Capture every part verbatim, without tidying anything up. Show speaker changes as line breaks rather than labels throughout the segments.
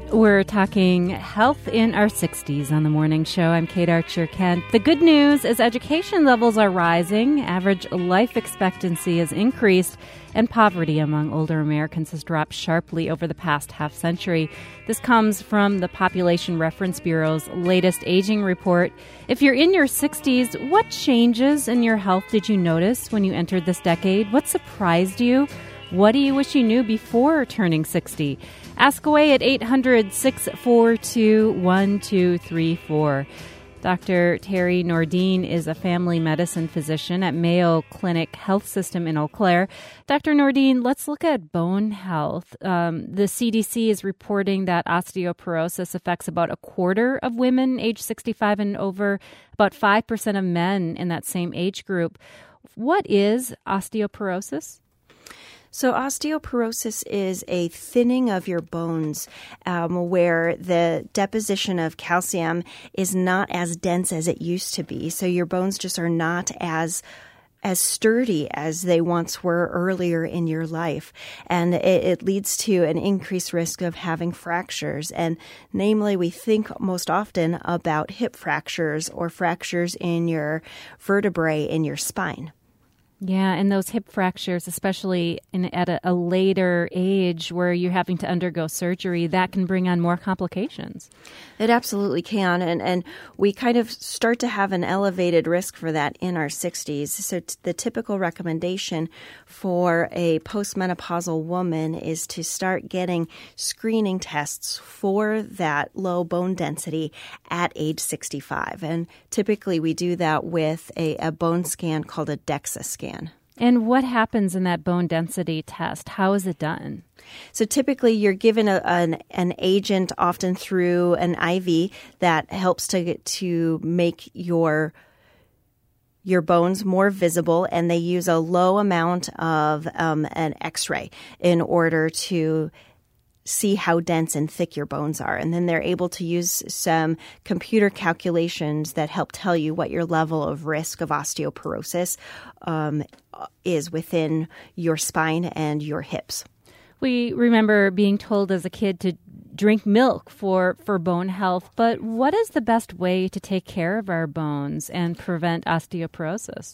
We're talking health in our sixties on the morning show. I'm Kate Archer-Kent. The good news is education levels are rising, average life expectancy has increased, and poverty among older Americans has dropped sharply over the past half century. This comes from the Population Reference Bureau's latest aging report. If you're in your sixties, what changes in your health did you notice when you entered this decade? What surprised you? What do you wish you knew before turning sixty? Ask away at eight hundred, six four two, one two three four. Doctor Terry Nordin is a family medicine physician at Mayo Clinic Health System in Eau Claire. Doctor Nordin, let's look at bone health. Um, the C D C is reporting that osteoporosis affects about a quarter of women age sixty-five and over, about five percent of men in that same age group. What is osteoporosis?
So osteoporosis is a thinning of your bones um, where the deposition of calcium is not as dense as it used to be. So your bones just are not as as sturdy as they once were earlier in your life. And it, it leads to an increased risk of having fractures. And namely, we think most often about hip fractures or fractures in your vertebrae in your spine.
Yeah, and those hip fractures, especially in, at a, a later age where you're having to undergo surgery, that can bring on more complications.
It absolutely can, and, and we kind of start to have an elevated risk for that in our sixties. So t- the typical recommendation for a postmenopausal woman is to start getting screening tests for that low bone density at age sixty-five. And typically we do that with a, a bone scan called a DEXA scan.
And what happens in that bone density test? How is it done?
So typically you're given a, an, an agent, often through an I V, that helps to to make your your bones more visible, and they use a low amount of um, an X-ray in order to see how dense and thick your bones are. And then they're able to use some computer calculations that help tell you what your level of risk of osteoporosis um, is within your spine and your hips.
We remember being told as a kid to drink milk for, for bone health, but what is the best way to take care of our bones and prevent osteoporosis?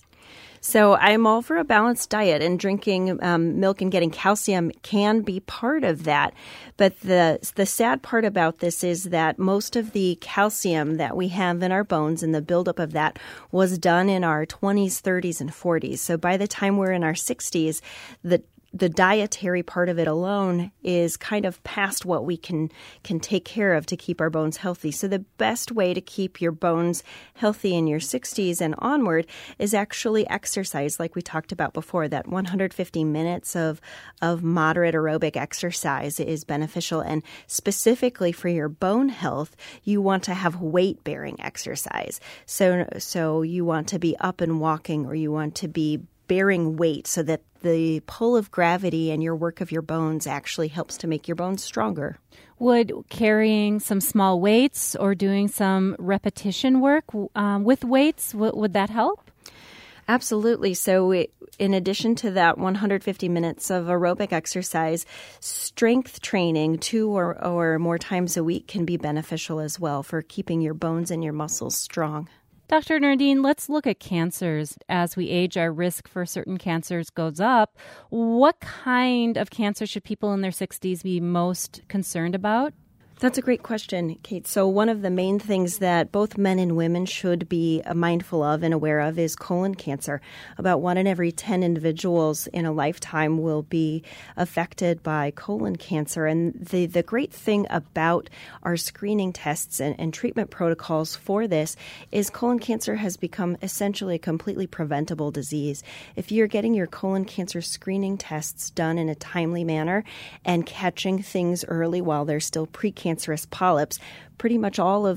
So I'm all for a balanced diet, and drinking um, milk and getting calcium can be part of that. But the the sad part about this is that most of the calcium that we have in our bones and the buildup of that was done in our twenties, thirties, and forties. So by the time we're in our sixties, the the dietary part of it alone is kind of past what we can can take care of to keep our bones healthy. So the best way to keep your bones healthy in your sixties and onward is actually exercise, like we talked about before. That one hundred fifty minutes of, of moderate aerobic exercise is beneficial. And specifically for your bone health, you want to have weight-bearing exercise. So, so you want to be up and walking, or you want to be bearing weight so that the pull of gravity and your work of your bones actually helps to make your bones stronger.
Would carrying some small weights or doing some repetition work um, with weights, w- would that help?
Absolutely. So it, in addition to that one hundred fifty minutes of aerobic exercise, strength training two or, or more times a week can be beneficial as well for keeping your bones and your muscles strong.
Doctor Nordin, let's look at cancers. As we age, our risk for certain cancers goes up. What kind of cancer should people in their sixties be most concerned about?
That's a great question, Kate. So one of the main things that both men and women should be mindful of and aware of is colon cancer. About one in every ten individuals in a lifetime will be affected by colon cancer. And the, the great thing about our screening tests and, and treatment protocols for this is colon cancer has become essentially a completely preventable disease. If you're getting your colon cancer screening tests done in a timely manner and catching things early while they're still precancerous, cancerous polyps, pretty much all of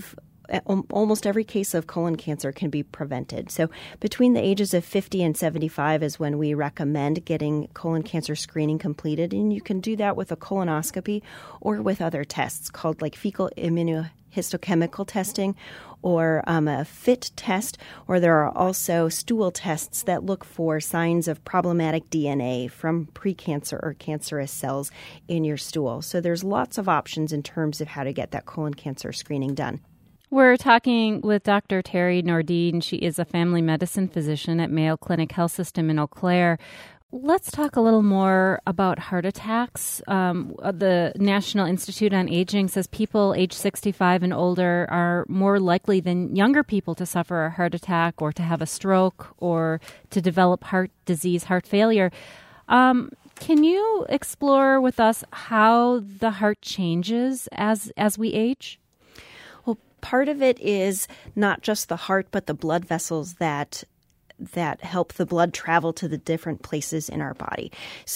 almost every case of colon cancer can be prevented. So between the ages of fifty and seventy-five is when we recommend getting colon cancer screening completed. And you can do that with a colonoscopy or with other tests called like fecal immunohistochemical testing or um, a FIT test, or there are also stool tests that look for signs of problematic D N A from precancer or cancerous cells in your stool. So there's lots of options in terms of how to get that colon cancer screening done.
We're talking with Doctor Terry Nordin. She is a family medicine physician at Mayo Clinic Health System in Eau Claire. Let's talk a little more about heart attacks. Um, the National Institute on Aging says people age sixty-five and older are more likely than younger people to suffer a heart attack or to have a stroke or to develop heart disease, heart failure. Um, can you explore with us how the heart changes as as we age?
Well, part of it is not just the heart, but the blood vessels that that help the blood travel to the different places in our body.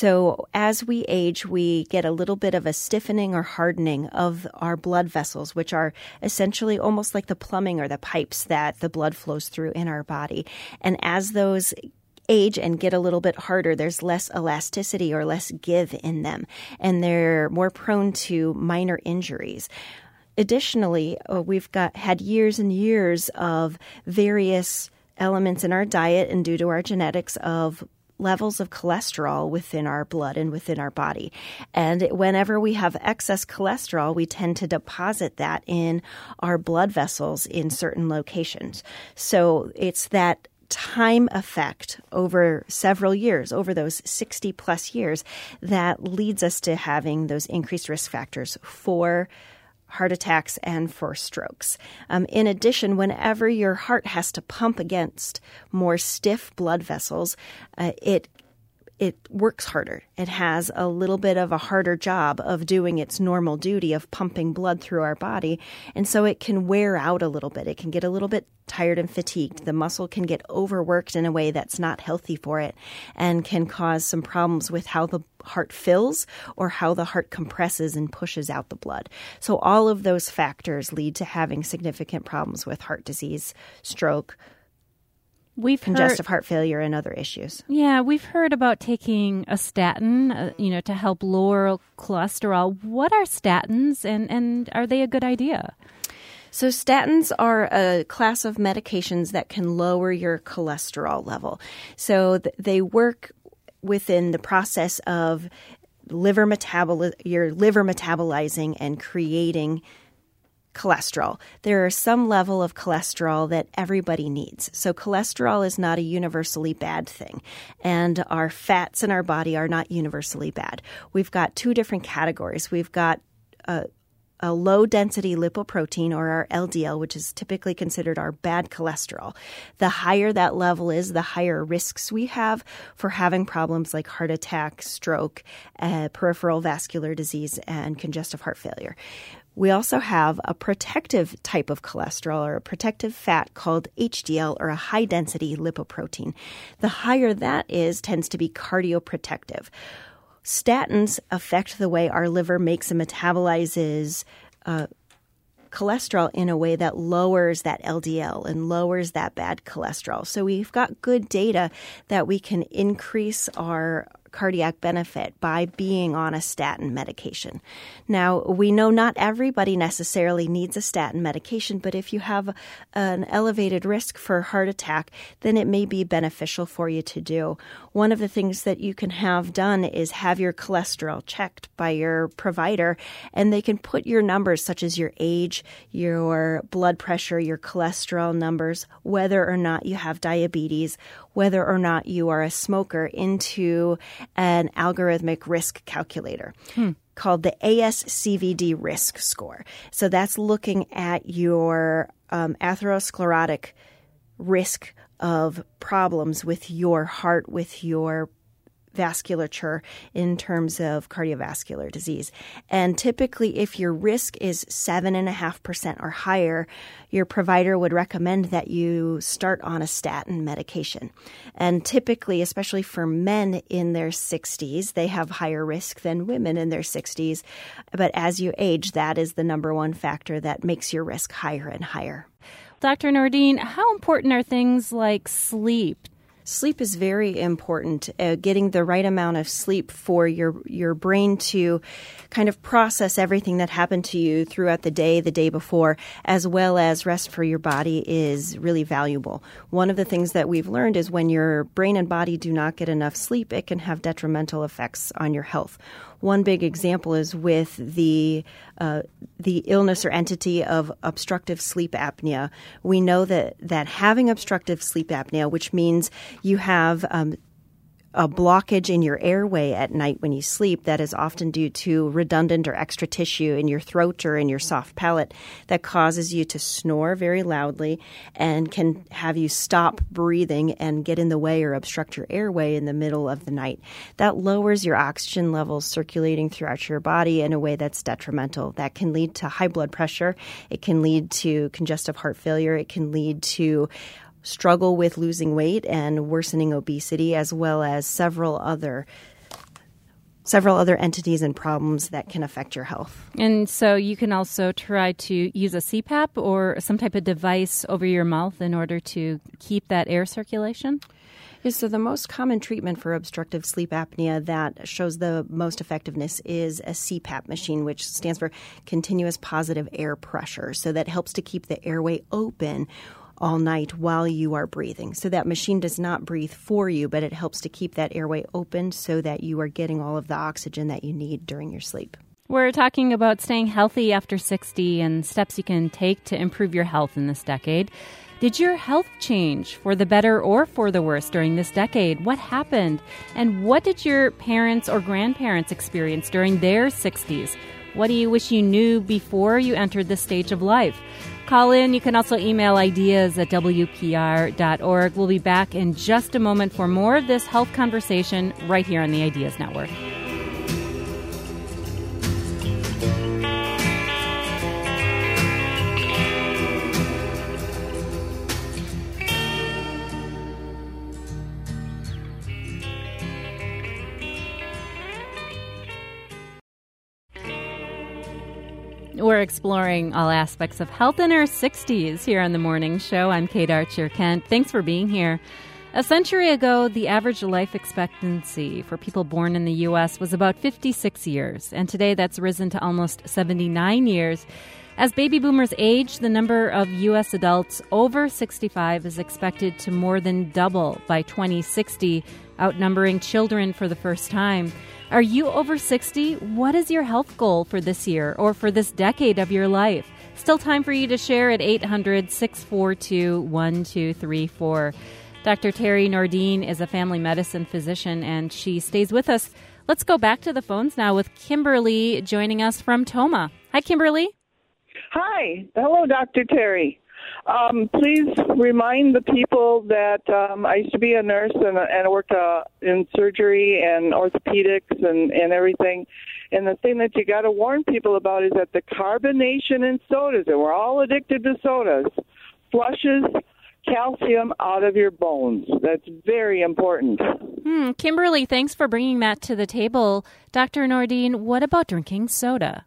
So as we age, we get a little bit of a stiffening or hardening of our blood vessels, which are essentially almost like the plumbing or the pipes that the blood flows through in our body. And as those age and get a little bit harder, there's less elasticity or less give in them, and they're more prone to minor injuries. Additionally, uh, we've got had years and years of various elements in our diet and due to our genetics of levels of cholesterol within our blood and within our body. And whenever we have excess cholesterol, we tend to deposit that in our blood vessels in certain locations. So it's that time effect over several years, over those sixty plus years, that leads us to having those increased risk factors for heart attacks and for strokes. Um, in addition, whenever your heart has to pump against more stiff blood vessels, uh, it it works harder. It has a little bit of a harder job of doing its normal duty of pumping blood through our body. And so it can wear out a little bit. It can get a little bit tired and fatigued. The muscle can get overworked in a way that's not healthy for it and can cause some problems with how the heart fills or how the heart compresses and pushes out the blood. So all of those factors lead to having significant problems with heart disease, stroke, We've congestive heard, heart failure, and other issues.
Yeah, we've heard about taking a statin, uh, you know, to help lower cholesterol. What are statins, and, and are they a good idea?
So statins are a class of medications that can lower your cholesterol level. So th- they work within the process of liver metaboli- your liver metabolizing and creating cholesterol. There is some level of cholesterol that everybody needs. So cholesterol is not a universally bad thing, and our fats in our body are not universally bad. We've got two different categories. We've got a, a low-density lipoprotein, or our L D L, which is typically considered our bad cholesterol. The higher that level is, the higher risks we have for having problems like heart attack, stroke, uh, peripheral vascular disease, and congestive heart failure. We also have a protective type of cholesterol, or a protective fat called H D L, or a high-density lipoprotein. The higher that is tends to be cardioprotective. Statins affect the way our liver makes and metabolizes uh, cholesterol in a way that lowers that L D L and lowers that bad cholesterol. So we've got good data that we can increase our cardiac benefit by being on a statin medication. Now, we know not everybody necessarily needs a statin medication, but if you have an elevated risk for heart attack, then it may be beneficial for you to do. One of the things that you can have done is have your cholesterol checked by your provider, and they can put your numbers such as your age, your blood pressure, your cholesterol numbers, whether or not you have diabetes, whether or not you are a smoker, into an algorithmic risk calculator hmm. called the A S C V D risk score. So that's looking at your um, atherosclerotic risk of problems with your heart, with your vasculature in terms of cardiovascular disease. And typically, if your risk is seven point five percent or higher, your provider would recommend that you start on a statin medication. And typically, especially for men in their sixties, they have higher risk than women in their sixties. But as you age, that is the number one factor that makes your risk higher and higher.
Doctor Nordin, how important are things like sleep?
Sleep is very important, uh, getting the right amount of sleep for your your brain to kind of process everything that happened to you throughout the day, the day before, as well as rest for your body is really valuable. One of the things that we've learned is when your brain and body do not get enough sleep, it can have detrimental effects on your health. One big example is with the uh, the illness or entity of obstructive sleep apnea. We know that, that having obstructive sleep apnea, which means you have um, a blockage in your airway at night when you sleep that is often due to redundant or extra tissue in your throat or in your soft palate that causes you to snore very loudly and can have you stop breathing and get in the way or obstruct your airway in the middle of the night. That lowers your oxygen levels circulating throughout your body in a way that's detrimental. That can lead to high blood pressure. It can lead to congestive heart failure. It can lead to struggle with losing weight and worsening obesity, as well as several other several other entities and problems that can affect your health.
And so you can also try to use a C PAP or some type of device over your mouth in order to keep that air circulation?
Yes, so the most common treatment for obstructive sleep apnea that shows the most effectiveness is a C PAP machine, which stands for continuous positive air pressure. So that helps to keep the airway open all night while you are breathing. So that machine does not breathe for you, but it helps to keep that airway open so that you are getting all of the oxygen that you need during your sleep.
We're talking about staying healthy after sixty and steps you can take to improve your health in this decade. Did your health change for the better or for the worse during this decade? What happened? And what did your parents or grandparents experience during their sixties? What do you wish you knew before you entered this stage of life? Call in. You can also email ideas at W P R dot org. We'll be back in just a moment for more of this health conversation right here on the Ideas Network. We're exploring all aspects of health in our sixties here on The Morning Show. I'm Kate Archer-Kent. Thanks for being here. A century ago, the average life expectancy for people born in the U S was about fifty-six years, and today that's risen to almost seventy-nine years. As baby boomers age, the number of U S adults over sixty-five is expected to more than double by twenty sixty, outnumbering children for the first time. Are you over sixty? What is your health goal for this year or for this decade of your life? Still time for you to share at eight hundred, six four two, one two three four. Doctor Terry Nordin is a family medicine physician, and she stays with us. Let's go back to the phones now with Kimberly joining us from Tomah. Hi, Kimberly.
Hi. Hello, Doctor Terry. Um, please remind the people that um, I used to be a nurse and, and I worked uh, in surgery and orthopedics and, and everything. And the thing that you got to warn people about is that the carbonation in sodas, and we're all addicted to sodas, flushes calcium out of your bones. That's very important.
Hmm. Kimberly, thanks for bringing that to the table. Doctor Nordin, what about drinking soda?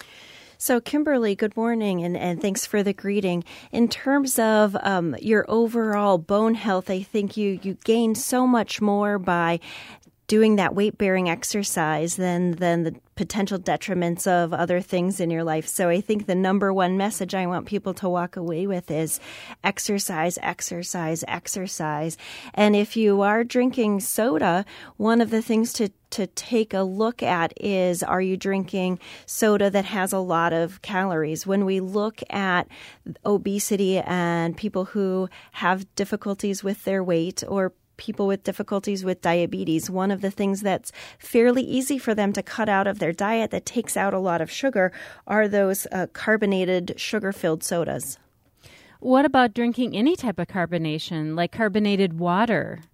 So, Kimberly, good morning, and, and thanks for the greeting. In terms of um, your overall bone health, I think you, you gain so much more by doing that weight-bearing exercise than, than the potential detriments of other things in your life. So I think the number one message I want people to walk away with is exercise, exercise, exercise. And if you are drinking soda, one of the things to to take a look at is, are you drinking soda that has a lot of calories? When we look at obesity and people who have difficulties with their weight or people with difficulties with diabetes, one of the things that's fairly easy for them to cut out of their diet that takes out a lot of sugar are those uh, carbonated, sugar-filled sodas.
What about drinking any type of carbonation, like carbonated water?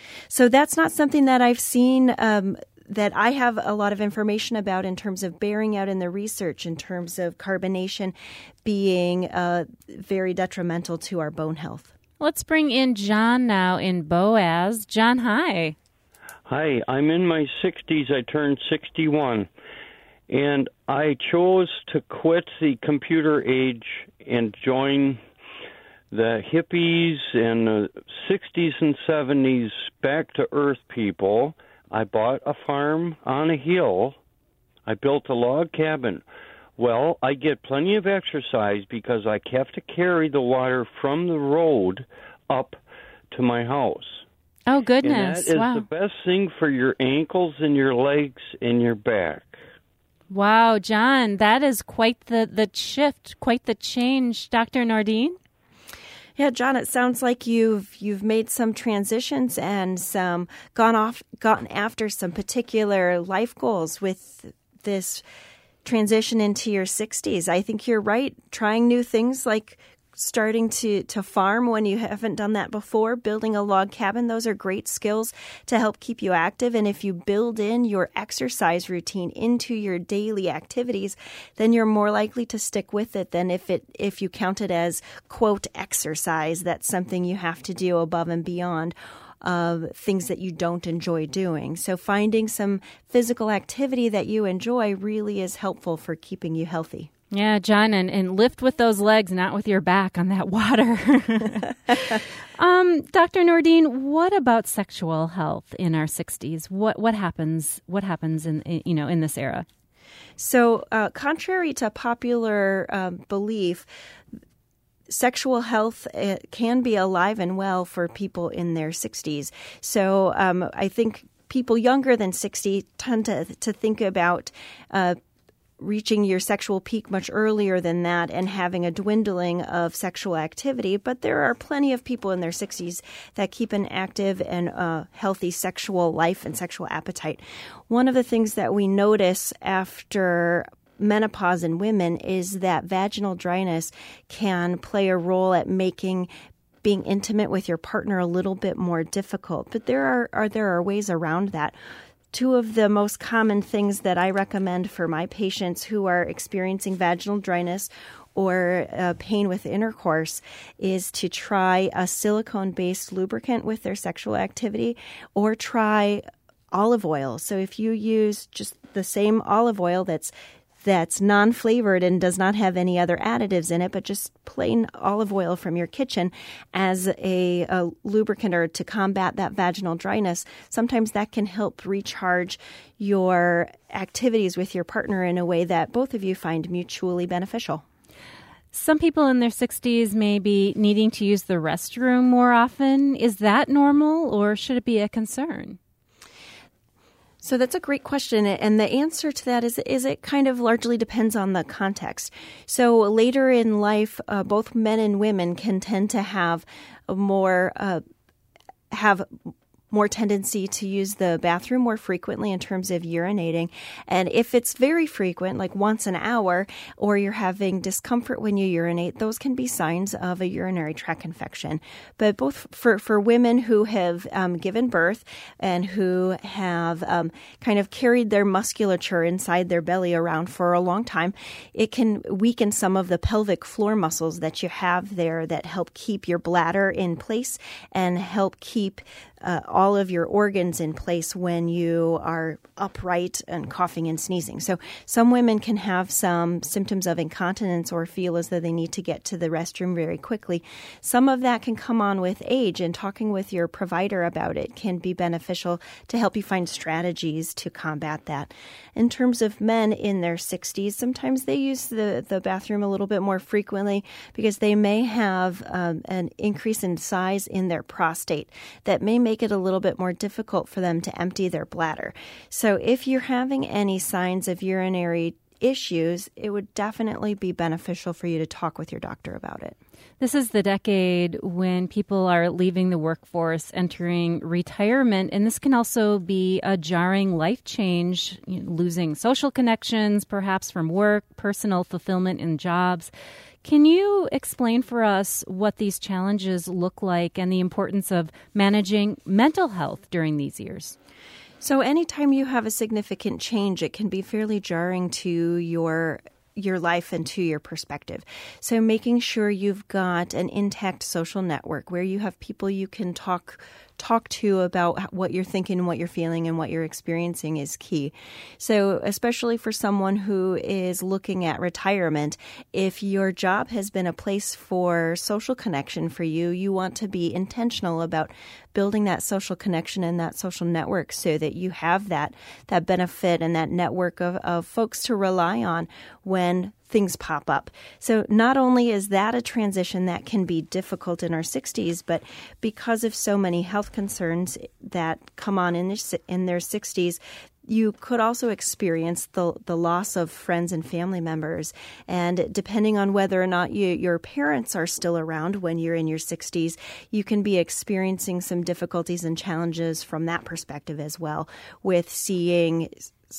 So that's not something that I've seen um, that I have a lot of information about in terms of bearing out in the research, in terms of carbonation being uh, very detrimental to our bone health.
Let's bring in John now in Boaz. John, hi.
Hi, I'm in my sixties. I turned sixty-one. And I chose to quit the computer age and join the hippies and the sixties and seventies back to earth people. I bought a farm on a hill. I built a log cabin. Well, I get plenty of exercise because I have to carry the water from the road up to my house.
Oh, goodness.
And that is
wow.
the best thing for your ankles and your legs and your back.
Wow, John, that is quite the, the shift, quite the change. Doctor Nordin?
Yeah, John, it sounds like you've you've made some transitions and some gone off, gotten after some particular life goals with this transition into your sixties. I think you're right. Trying new things like starting to, to farm when you haven't done that before, building a log cabin, those are great skills to help keep you active. And if you build in your exercise routine into your daily activities, then you're more likely to stick with it than if it if you count it as, quote, exercise. That's something you have to do above and beyond of things that you don't enjoy doing. So finding some physical activity that you enjoy really is helpful for keeping you healthy.
Yeah, John, and, and lift with those legs, not with your back on that water. um, Doctor Nordin, what about sexual health in our sixties? What what happens? What happens in, in you know in this era?
So, uh, contrary to popular um, belief, sexual health uh, can be alive and well for people in their sixties. So, um, I think people younger than sixty tend to to think about Uh, reaching your sexual peak much earlier than that and having a dwindling of sexual activity. But there are plenty of people in their sixties that keep an active and uh, healthy sexual life and sexual appetite. One of the things that we notice after menopause in women is that vaginal dryness can play a role at making being intimate with your partner a little bit more difficult. But there are, are there are ways around that. Two of the most common things that I recommend for my patients who are experiencing vaginal dryness or uh, pain with intercourse is to try a silicone-based lubricant with their sexual activity or try olive oil. So if you use just the same olive oil that's that's non-flavored and does not have any other additives in it, but just plain olive oil from your kitchen as a, a lubricant or to combat that vaginal dryness, sometimes that can help recharge your activities with your partner in a way that both of you find mutually beneficial.
Some people in their sixties may be needing to use the restroom more often. Is that normal, or should it be a concern?
So that's a great question. And the answer to that is, is it kind of largely depends on the context. So later in life, uh, both men and women can tend to have a more, uh, have more tendency to use the bathroom more frequently in terms of urinating. And if it's very frequent, like once an hour, or you're having discomfort when you urinate, those can be signs of a urinary tract infection. But both for, for women who have um, given birth and who have um, kind of carried their musculature inside their belly around for a long time, it can weaken some of the pelvic floor muscles that you have there that help keep your bladder in place and help keep Uh, all of your organs in place when you are upright and coughing and sneezing. So some women can have some symptoms of incontinence or feel as though they need to get to the restroom very quickly. Some of that can come on with age, and talking with your provider about it can be beneficial to help you find strategies to combat that. In terms of men in their sixties, sometimes they use the, the bathroom a little bit more frequently because they may have um, an increase in size in their prostate that may make it a little bit more difficult for them to empty their bladder. So if you're having any signs of urinary issues, it would definitely be beneficial for you to talk with your doctor about it.
This is the decade when people are leaving the workforce, entering retirement, and this can also be a jarring life change, you know, losing social connections, perhaps from work, personal fulfillment in jobs. Can you explain for us what these challenges look like and the importance of managing mental health during these years?
So anytime you have a significant change, it can be fairly jarring to your your life and to your perspective. So making sure you've got an intact social network where you have people you can talk talk to about what you're thinking, what you're feeling, and what you're experiencing is key. So especially for someone who is looking at retirement, if your job has been a place for social connection for you, you want to be intentional about building that social connection and that social network so that you have that that benefit and that network of, of folks to rely on when things pop up. So not only is that a transition that can be difficult in our sixties, but because of so many health concerns that come on in their, in their sixties, you could also experience the the loss of friends and family members. And depending on whether or not you, your parents are still around when you're in your sixties, you can be experiencing some difficulties and challenges from that perspective as well, with seeing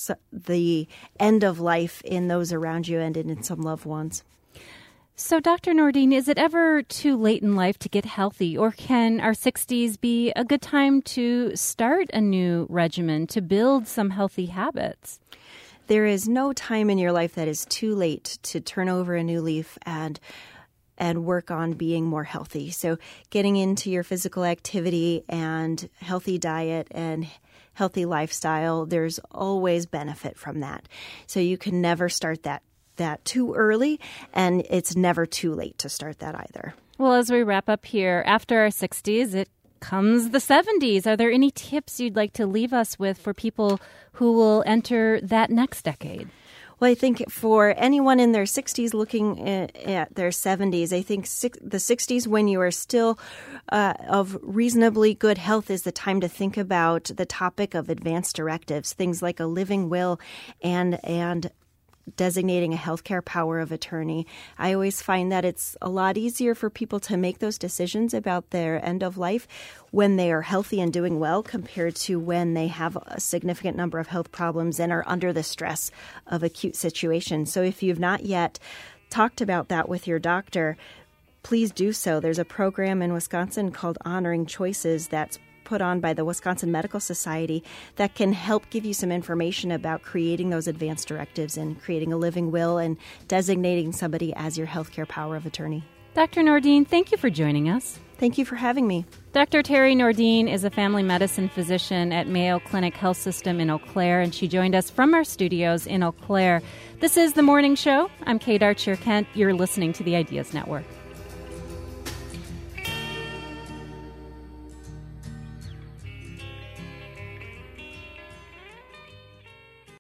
the end of life in those around you and in some loved ones.
So, Doctor Nordin, is it ever too late in life to get healthy, or can our sixties be a good time to start a new regimen, to build some healthy habits?
There is no time in your life that is too late to turn over a new leaf and and work on being more healthy. So getting into your physical activity and healthy diet and healthy lifestyle, there's always benefit from that. So you can never start that that too early, and it's never too late to start that either.
Well, as we wrap up here, after our sixties, it comes the seventies. Are there any tips you'd like to leave us with for people who will enter that next decade?
Well, I think for anyone in their sixties looking at, at their seventies, I think six, the sixties, when you are still uh, of reasonably good health, is the time to think about the topic of advance directives, things like a living will and and designating a healthcare power of attorney. I always find that it's a lot easier for people to make those decisions about their end of life when they are healthy and doing well compared to when they have a significant number of health problems and are under the stress of acute situations. So if you've not yet talked about that with your doctor, please do so. There's a program in Wisconsin called Honoring Choices that's put on by the Wisconsin Medical Society that can help give you some information about creating those advance directives and creating a living will and designating somebody as your healthcare power of attorney.
Doctor Nordin, thank you for joining us.
Thank you for having me.
Doctor Terry Nordin is a family medicine physician at Mayo Clinic Health System in Eau Claire, and she joined us from our studios in Eau Claire. This is The Morning Show. I'm Kate Archer-Kent. You're listening to the Ideas Network.